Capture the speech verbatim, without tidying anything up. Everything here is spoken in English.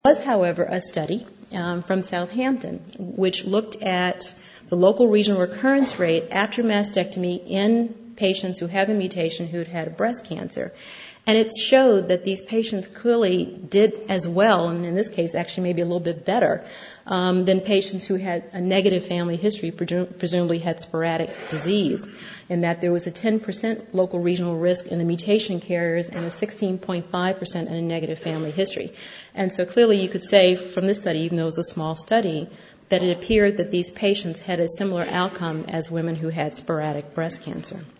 was, however, a study um, from Southampton which looked at the local regional recurrence rate after mastectomy in patients who have a mutation who had had breast cancer. And it showed that these patients clearly did as well, and in this case actually maybe a little bit better, um, than patients who had a negative family history, presumably had sporadic disease, and that there was a ten percent local regional risk in the mutation carriers and a sixteen point five percent in a negative family history. And so clearly you could say from this study, even though it was a small study, that it appeared that these patients had a similar outcome as women who had sporadic breast cancer.